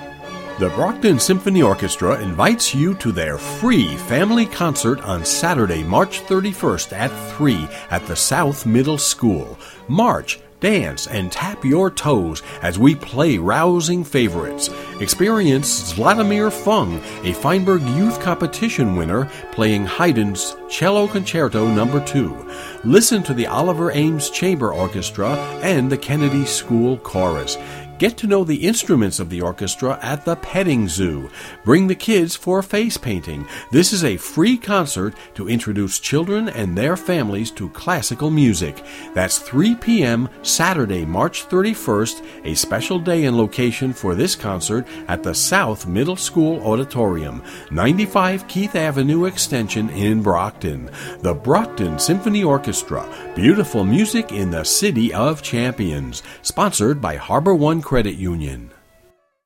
The Brockton Symphony Orchestra invites you to their free family concert on Saturday, March 31st at 3 at the South Middle School. March, dance, and tap your toes as we play rousing favorites. Experience Zlatomir Fung, a Feinberg Youth Competition winner, playing Haydn's Cello Concerto No. 2. Listen to the Oliver Ames Chamber Orchestra and the Kennedy School Chorus. Get to know the instruments of the orchestra at the petting zoo. Bring the kids for face painting. This is a free concert to introduce children and their families to classical music. That's 3 p.m. Saturday, March 31st, a special day and location for this concert at the South Middle School Auditorium, 95 Keith Avenue Extension in Brockton. The Brockton Symphony Orchestra, beautiful music in the City of Champions. Sponsored by Harbor One Credit Union.